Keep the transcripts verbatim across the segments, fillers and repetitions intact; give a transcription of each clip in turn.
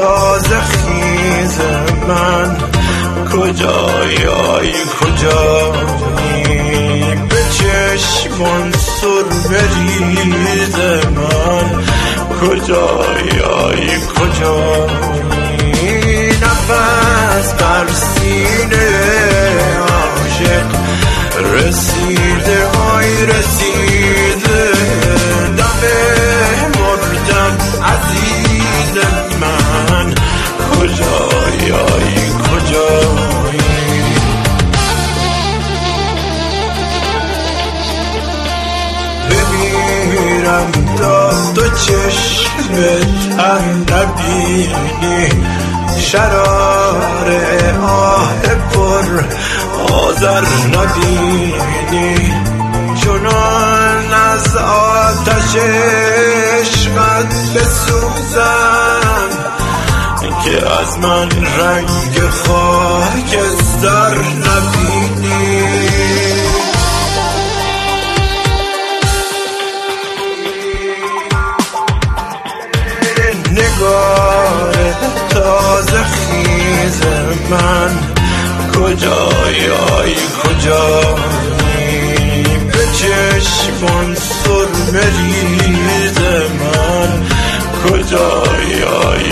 تازه خیز من، کجایی آی کجایی؟ به چشمان سر بریز من، کجایی آی کجایی؟ نفس بر سینه عاشق رسیده آی رسیده، دم مردن عزیز من، کجایی آی کجایی؟ بمیرم تا تو چشم تر نبینی، شرار آه پر آذر نبینی، چنان از آتش عشقت بسوزم که از من رنگ خاکستر نبینی. نگار تازه خیز من، کجایی آی کجایی؟ به چشمان سر مریز من، کجایی آی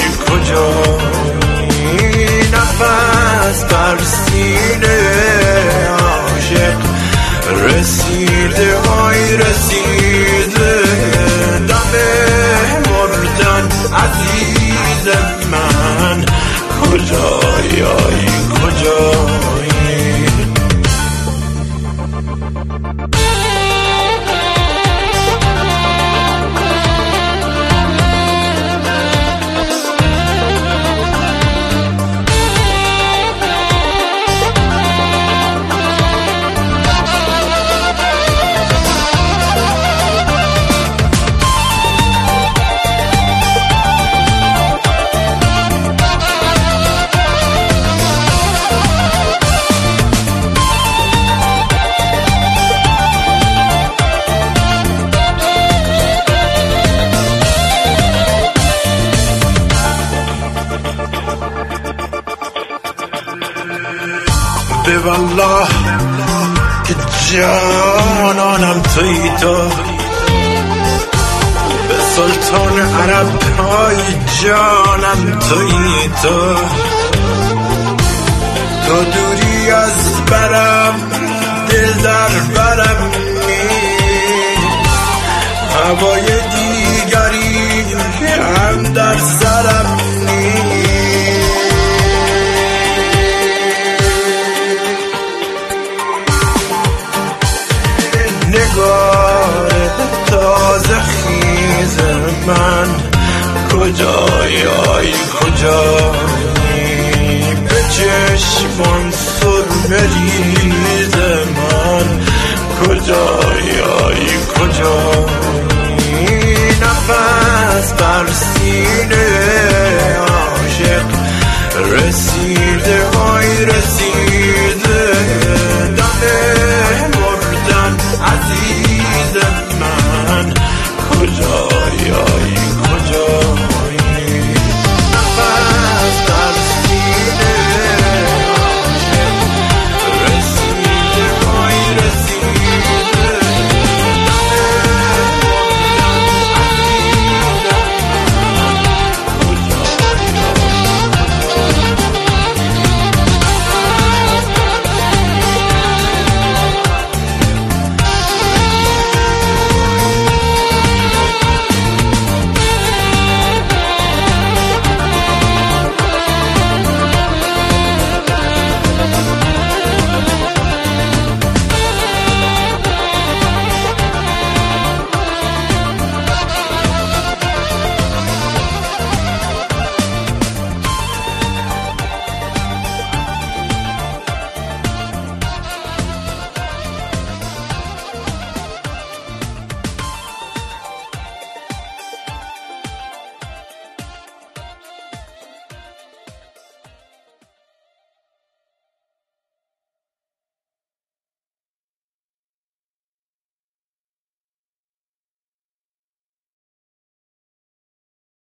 کجایی؟ نفس بر سینه عاشق رسیده آی رسیده، دم مردن عزیز من، کجایی آی کجایی؟ به والله که جانانم توی تو، به سلطان عرب های جانم توی تو، تو دوری از برم دل در برم نی، هوای دیگری هم در سرم نی. نگار تازه خیز من، کجایی آی کجایی؟ به چشمان سر مریز من، کجایی آی کجایی؟ نفس بر سینه عاشق رسیده آی رسیده،